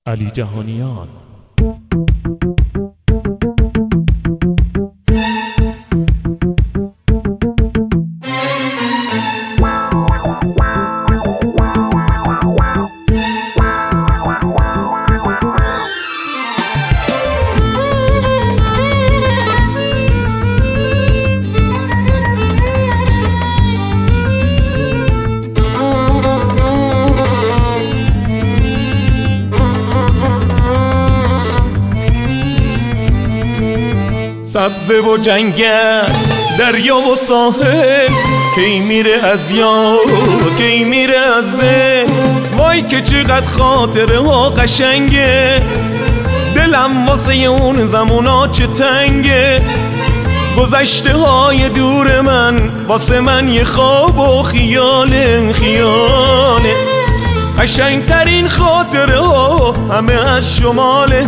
علی جهانیان. سبزه و جنگل، دریا و ساحل، کی میره از یاد کی میره از دل. وای که چقدر خاطره ها قشنگه، دلم واسه اون زمونا چه تنگه. گذشته های دور من واسه من یه خواب و خیاله. قشنگترین خاطره ها همه از شماله.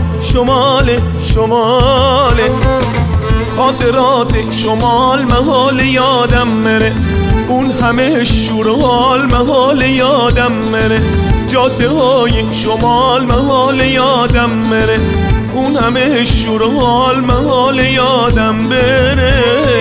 خاطرات شمال محال یادم مره، اون همه شور و حال محال یادم مره. جاده های شمال محال یادم مره، اون همه شور و حال محال یادم بره.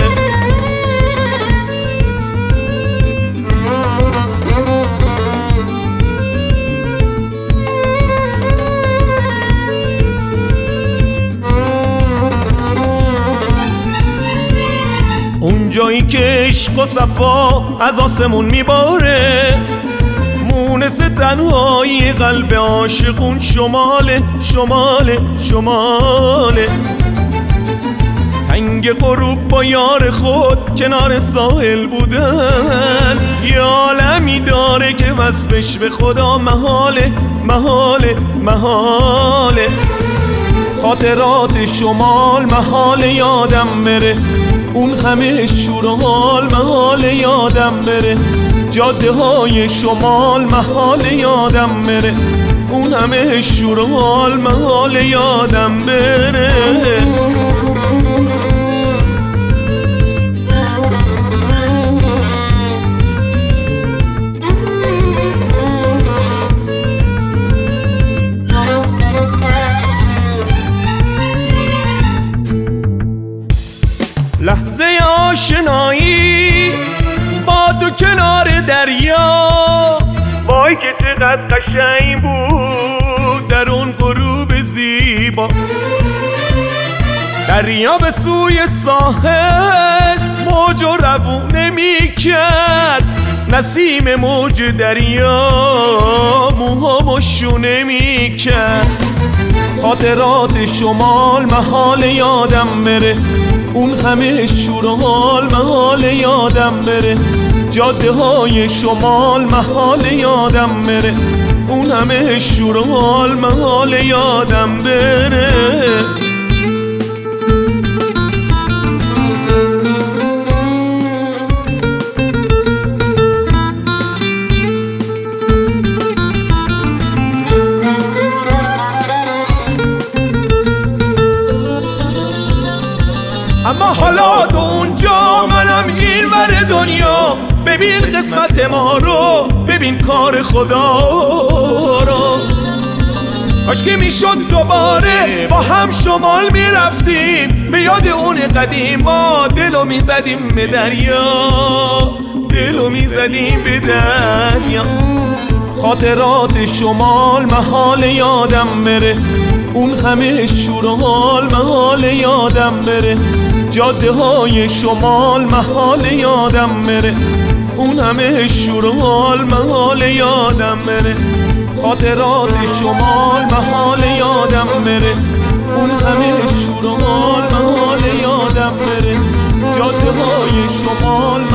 اون جایی که عشق و صفا از آسمون میباره، مونس تنهایی قلب عاشقون شماله. تنگ غروب با یار خود کنار ساحل بودن، یه عالمی داره که وصفش به خدا محاله. خاطرات شمال محال یادم بره، اون همه شور و حال محال یادم بره. جاده های شمال محال یادم بره، اون همه شور و حال محال یادم بره. لحظه آشنایی با تو کنار دریا، وای که چقدر قشنگ بود در اون غروب زیبا. دریا به سوی ساحل موج و روونه میکرد، نسیم موج دریا موهامو شونه میکرد. خاطرات شمال محال یادم بره، اون همه شور و حال محال یادم بره. جاده های شمال محال یادم بره، اون همه شور و حال محال یادم بره. اما حالا تو اونجا منم این ور دنیا، ببین قسمت ما رو، ببین کار خدا رو. کاش که میشد دوباره با هم شمال میرفتیم، به یاد اون قدیم ما دلو میزدیم به دریا. خاطرات شمال محال یادم بره، اون همه شور و حال محال یادم بره. جاده های شمال محال یادم بره، اون همه شور و حال محال یادم بره. خاطرات شمال محال یادم بره، اون همه شور و حال محال یادم بره. جاده های شمال